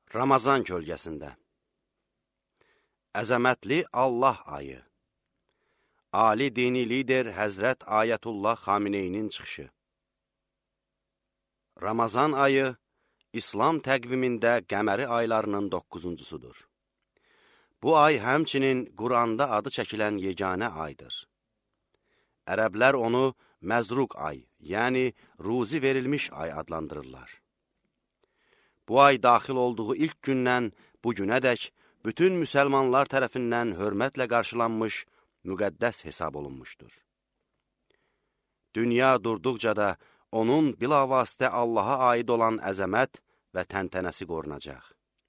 Ramazan kölgəsində. Əzəmətli Allah ayı. Ali dini lider Həzrət Ayətullah Xameneyinin çıxışı. Ramazan ayı, İslam təqvimində qəməri aylarının 9-cusudur. Bu ay həmçinin Quranda adı çəkilən yeganə aydır. Ərəblər onu məzruq ay, yəni ruzi verilmiş ay adlandırırlar. Bu ay daxil olduğu ilk gündən bu günədək bütün müsəlmanlar tərəfindən hörmətlə qarşılanmış, müqəddəs hesab olunmuşdur. Dünya durduqca da onun bilavasitə Allaha aid olan əzəmət və təntənəsi qorunacaq.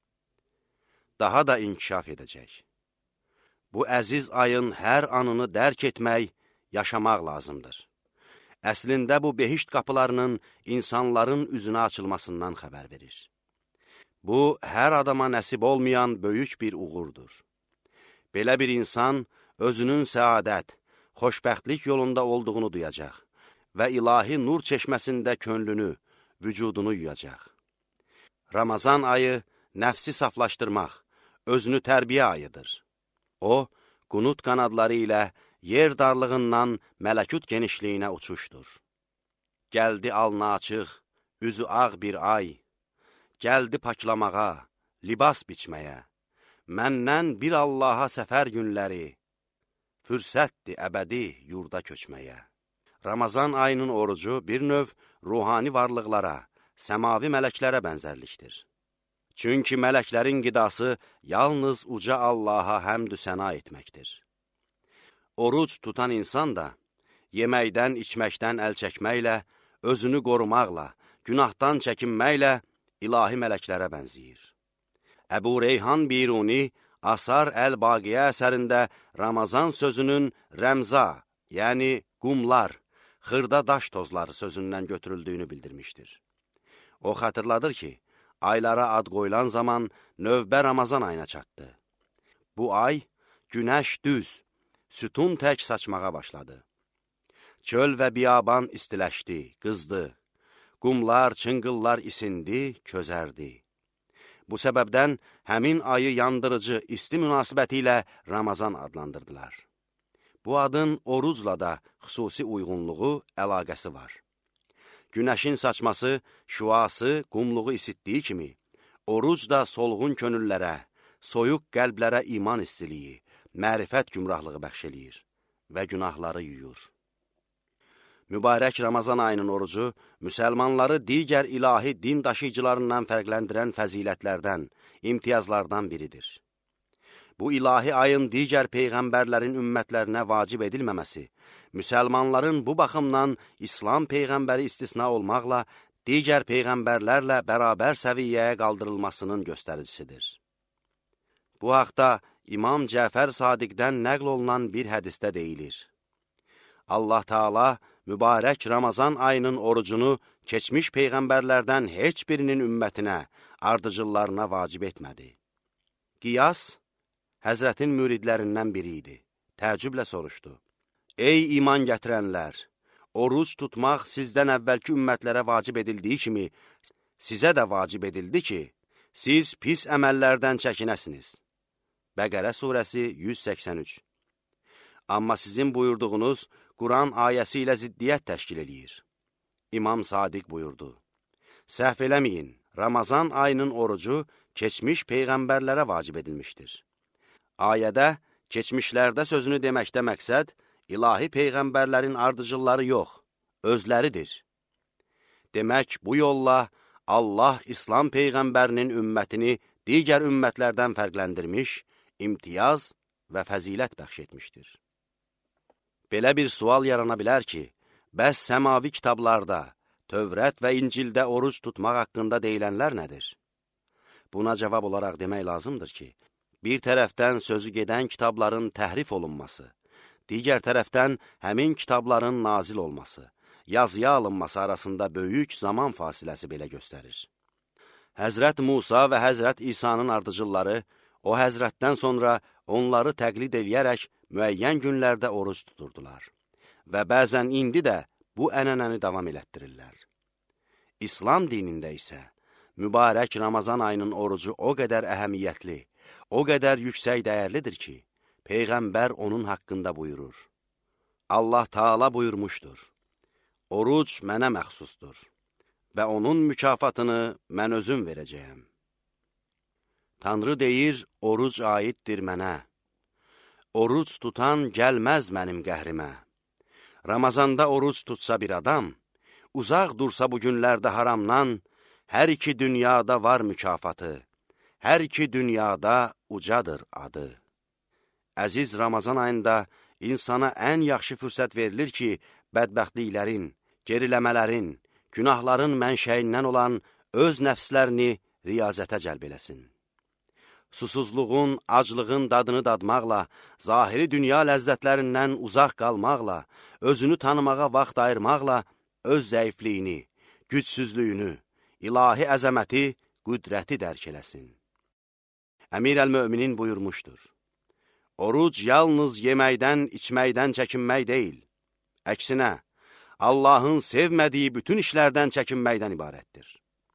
Daha da inkişaf edəcək. Bu əziz ayın hər anını dərk etmək, yaşamaq lazımdır. Əslində bu behişt qapılarının insanların üzünə açılmasından xəbər verir. Bu, hər adama nəsib olmayan böyük bir uğurdur. Belə bir insan özünün səadət, xoşbəxtlik yolunda olduğunu duyacaq və ilahi nur çeşməsində könlünü, vücudunu yuyacaq. Ramazan ayı nəfsi saflaşdırmaq, özünü tərbiyə ayıdır. O, qunut qanadları ilə yer darlığından mələkut genişliyinə uçuşdur. Gəldi alnı açıq, üzü ağ bir ay, gəldi paklamağa, libas biçməyə, məndən bir Allaha səfər günləri, fürsətdir əbədi yurda köçməyə. Ramazan ayının orucu bir növ ruhani varlıqlara, səmavi mələklərə bənzərlikdir. Çünki mələklərin qidası yalnız uca Allaha həmdü səna etməkdir. Oruc tutan insan da yeməkdən, içməkdən əl çəkməklə, özünü qorumaqla, günahdan çəkinməklə ilahi mələklərə bənziyir. Əbu Reyhan Biruni Asar Əl-Baqiyə əsərində Ramazan sözünün rəmza, yəni qumlar, xırda daş tozları sözündən götürüldüyünü bildirmişdir. O xatırladır ki, aylara ad qoyulan zaman növbə Ramazan ayına çatdı. Bu ay günəş düz, sütun tək saçmağa başladı. Çöl və biyaban istiləşdi, qızdı. Qumlar, çınqıllar isindi, közərdi. Bu səbəbdən həmin ayı yandırıcı, isti münasibəti ilə Ramazan adlandırdılar. Bu adın orucla da xüsusi uyğunluğu, əlaqəsi var. Günəşin saçması, şüası, qumluğu isitdiyi kimi, oruc da solğun könüllərə, soyuq qəlblərə iman istiliyi, mərifət gümrahlığı bəxş eləyir və günahları yuyur. Mübarək Ramazan ayının orucu, müsəlmanları digər ilahi din daşıyıcılarından fərqləndirən fəzilətlərdən, imtiyazlardan biridir. Bu ilahi ayın digər peyğəmbərlərin ümmətlərinə vacib edilməməsi, müsəlmanların bu baxımdan İslam peyğəmbəri istisna olmaqla digər peyğəmbərlərlə bərabər səviyyəyə qaldırılmasının göstəricisidir. Bu haqda İmam Cəfər Sadiqdən nəql olunan bir hədisdə deyilir. Allah Teala mübarək Ramazan ayının orucunu keçmiş peyğəmbərlərdən heç birinin ümmətinə, ardıcıllarına vacib etmədi. Qiyas, Həzrətin müridlərindən biri idi. Təəccüblə soruşdu. Ey iman gətirənlər! Oruc tutmaq sizdən əvvəlki ümmətlərə vacib edildiyi kimi, sizə də vacib edildi ki, siz pis əməllərdən çəkinəsiniz. Bəqərə surəsi 183. Amma sizin buyurduğunuz Quran ayəsi ilə ziddiyyət təşkil edir. İmam Sadiq buyurdu. Səhv eləməyin, Ramazan ayının orucu keçmiş peyğəmbərlərə vacib edilmişdir. Ayədə keçmişlərdə sözünü deməkdə məqsəd, ilahi peyğəmbərlərin ardıcılları yox, özləridir. Demək, bu yolla Allah İslam peyğəmbərinin ümmətini digər ümmətlərdən fərqləndirmiş, imtiyaz və fəzilət bəxş etmişdir. Belə bir sual yarana bilər ki, bəs səmavi kitablarda, Tövrət və İncildə oruc tutmaq haqqında deyilənlər nədir? Buna cavab olaraq demək lazımdır ki, bir tərəfdən sözü gedən kitabların təhrif olunması, digər tərəfdən həmin kitabların nazil olması, yazıya alınması arasında böyük zaman fasiləsi belə göstərir. Həzrət Musa və Həzrət İsa'nın ardıcılları, o həzrətdən sonra onları təqlid eləyərək müəyyən günlərdə oruc tuturdular və bəzən indi də bu ənənəni davam elətdirirlər. İslam dinində isə Mübarək Ramazan ayının orucu o qədər əhəmiyyətli, o qədər yüksək dəyərlidir ki, Peyğəmbər onun haqqında buyurur. Allah Taala buyurmuşdur, oruc mənə məxsusdur və onun mükafatını mən özüm verəcəyəm. Tanrı deyir, oruc aiddir mənə. Oruc tutan gəlməz mənim qəhrimə. Ramazanda oruc tutsa bir adam, uzaq dursa bu günlərdə haramdan, hər iki dünyada var mükafatı, hər iki dünyada ucadır adı. Əziz Ramazan ayında insana ən yaxşı fürsət verilir ki, bədbəxtliklərin, geriləmələrin, günahların mənşəyindən olan öz nəfslərini riyazətə cəlb eləsin. Susuzluğun, aclığın dadını dadmaqla, zahiri dünya ləzzətlərindən uzaq qalmaqla, özünü tanımağa vaxt ayırmaqla, öz zəifliyini, gücsüzlüyünü, ilahi əzəməti, qüdrəti dərk eləsin. Əmir əl-Möminin buyurmuşdur. Oruc yalnız yeməkdən, içməkdən çəkinmək deyil. Əksinə, Allahın sevmədiyi bütün işlərdən çəkinməkdən ibarətdir.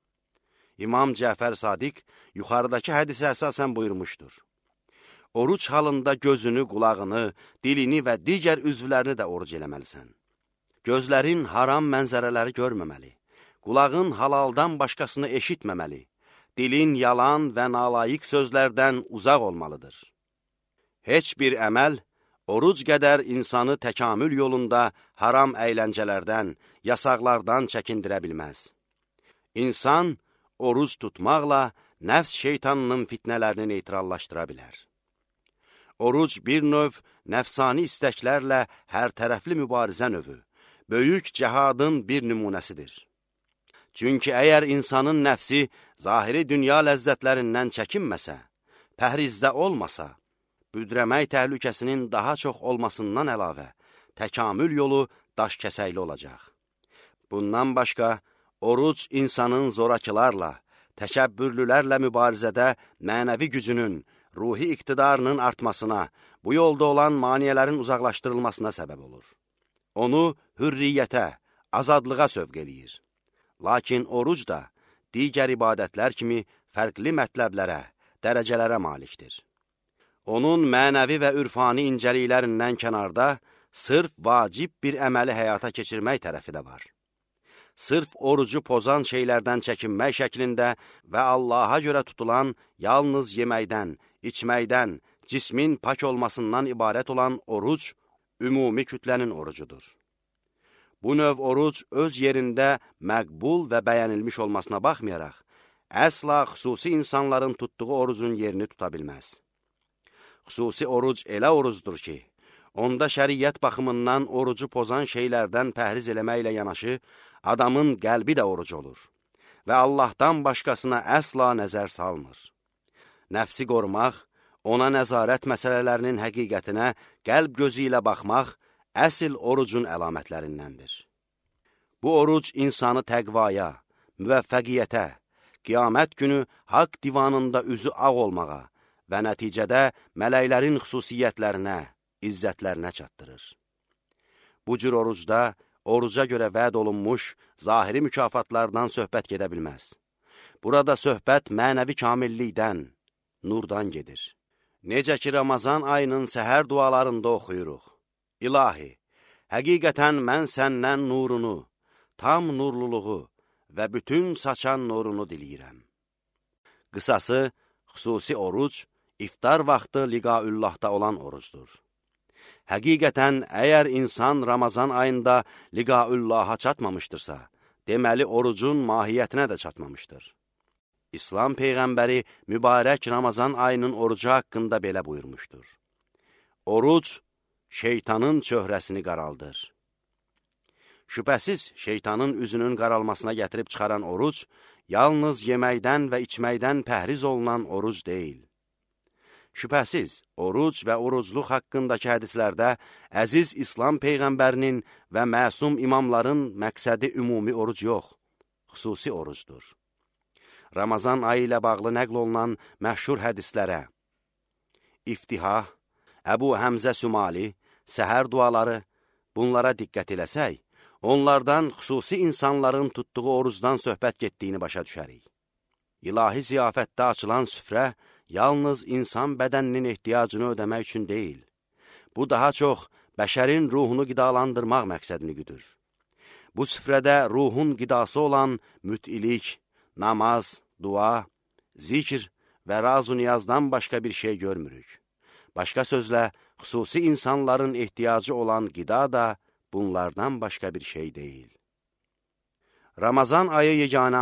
İmam Cəfər Sadiq yuxarıdakı hədisə əsasən buyurmuşdur. Oruc halında gözünü, qulağını, dilini və digər üzvlərini də oruc eləməlisən. Gözlərin haram mənzərələri görməməli, qulağın halaldan başqasını eşitməməli, dilin yalan və nalayiq sözlərdən uzaq olmalıdır. Heç bir əməl, oruc qədər insanı təkamül yolunda haram əyləncələrdən, yasaqlardan çəkindirə bilməz. İnsan, oruc tutmaqla nəfs şeytanının fitnələrini neytrallaşdıra bilər. Oruc bir növ nəfsani istəklərlə hər tərəfli mübarizə növü, böyük cəhadın bir nümunəsidir. Çünki əgər insanın nəfsi zahiri dünya ləzzətlərindən çəkinməsə, pəhrizdə olmasa, büdrəmək təhlükəsinin daha çox olmasından əlavə, təkamül yolu daşkəsəkli olacaq. Bundan başqa, oruc insanın zorakılarla, təkəbbürlülərlə mübarizədə mənəvi gücünün, ruhi iqtidarının artmasına, bu yolda olan maniyələrin uzaqlaşdırılmasına səbəb olur. Onu hürriyyətə, azadlığa sövq eləyir. Lakin oruc da digər ibadətlər kimi fərqli mətləblərə, dərəcələrə malikdir. Onun mənəvi və ürfani incəliklərindən kənarda sırf vacib bir əməli həyata keçirmək tərəfi də var. Sırf orucu pozan şeylərdən çəkinmək şəklində və Allaha görə tutulan yalnız yeməkdən, içməkdən, cismin pak olmasından ibarət olan oruc, ümumi kütlənin orucudur. Bu növ oruc öz yerində məqbul və bəyənilmiş olmasına baxmayaraq, əsla xüsusi insanların tutduğu orucun yerini tuta bilməz. Xüsusi oruc elə orucdur ki, onda şəriyyət baxımından orucu pozan şeylərdən pəhriz eləməklə yanaşı, adamın qəlbi də oruc olur və Allahdan başqasına əsla nəzər salmır. Nəfsi qorumaq, ona nəzarət məsələlərinin həqiqətinə qəlb gözü ilə baxmaq əsl orucun əlamətlərindəndir. Bu oruc insanı təqvaya, müvəffəqiyyətə, qiyamət günü haqq divanında üzü ağ olmağa və nəticədə mələklərin xüsusiyyətlərinə, izzətlərinə çatdırır. Bu cür orucda, oruca görə vəd olunmuş zahiri mükafatlardan söhbət gedə bilməz. Burada söhbət mənəvi kamillikdən, nurdan gedir. Necə ki, Ramazan ayının səhər dualarında oxuyuruq. İlahi, həqiqətən mən səndən nurunu, tam nurluluğu və bütün saçan nurunu diləyirəm. Qısası, xüsusi oruc, iftar vaxtı liqaullahda olan orucdur. Həqiqətən, əgər insan Ramazan ayında liqaullaha çatmamışdırsa, deməli orucun mahiyyətinə də çatmamışdır. İslam Peyğəmbəri mübarək Ramazan ayının orucu haqqında belə buyurmuşdur. Oruc, şeytanın çöhrəsini qaraldır. Şübhəsiz, şeytanın üzünün qaralmasına gətirib çıxaran oruc, yalnız yeməkdən və içməkdən pəhriz olunan oruc deyil. Şübhəsiz, oruc və orucluq haqqındakı hədislərdə əziz İslam Peyğəmbərinin və məsum imamların məqsədi ümumi oruc yox, xüsusi orucdur. Ramazan ayı ilə bağlı nəql olunan məşhur hədislərə İftihah, Əbu Həmzə Sümali, səhər duaları, bunlara diqqət eləsək, onlardan xüsusi insanların tutduğu orucdan söhbət getdiyini başa düşərik. İlahi ziyafətdə açılan süfrə yalnız insan bədəninin ehtiyacını ödəmək üçün deyil. Bu daha çox bəşərin ruhunu qidalandırmaq məqsədini güdür. Bu süfrədə ruhun qidası olan mütilik, namaz, dua, zikr və razu niyazdan başqa bir şey görmürük. Başqa sözlə, xüsusi insanların ehtiyacı olan qida da bunlardan başqa bir şey deyil. Ramazan ayı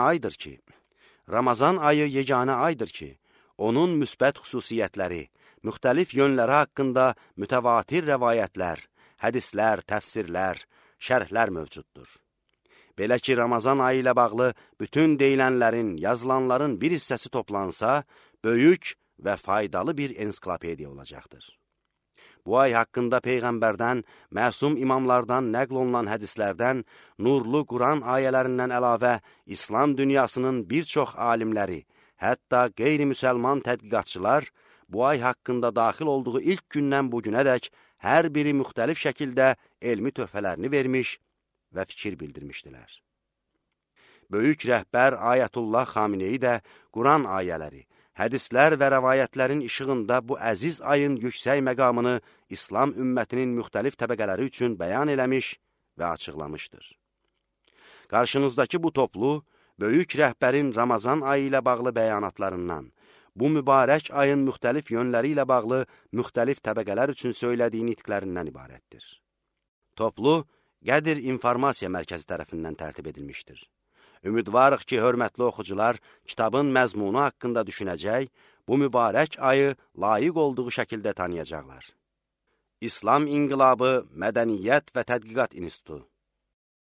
yeganə aydır ki, onun müsbət xüsusiyyətləri, müxtəlif yönləri haqqında mütəvatir rəvayətlər, hədislər, təfsirlər, şərhlər mövcuddur. Belə ki, Ramazan ayı ilə bağlı bütün deyilənlərin, yazılanların bir hissəsi toplansa, böyük və faydalı bir ensiklopediya olacaqdır. Bu ay haqqında Peyğəmbərdən, məsum imamlardan nəql olunan hədislərdən, nurlu Quran ayələrindən əlavə İslam dünyasının bir çox alimləri, hətta qeyri-müsəlman tədqiqatçılar bu ay haqqında daxil olduğu ilk gündən bu günədək hər biri müxtəlif şəkildə elmi töhfələrini vermiş və fikir bildirmişdilər. Böyük rəhbər Ayətullah Xameneyi də Quran ayələri, hədislər və rəvayətlərin işığında bu əziz ayın yüksək məqamını İslam ümmətinin müxtəlif təbəqələri üçün bəyan eləmiş və açıqlamışdır. Qarşınızdakı bu toplu, böyük rəhbərin Ramazan ayı ilə bağlı bəyanatlarından, bu mübarək ayın müxtəlif yönləri ilə bağlı müxtəlif təbəqələr üçün söylədiyi nitqlərindən ibarətdir. Toplu, Qədir İnformasiya Mərkəzi tərəfindən tərtib edilmişdir. Ümidvarıq ki, hörmətli oxucular kitabın məzmunu haqqında düşünəcək, bu mübarək ayı layiq olduğu şəkildə tanıyacaqlar. İslam İnqilabı Mədəniyyət və Tədqiqat İnstitutu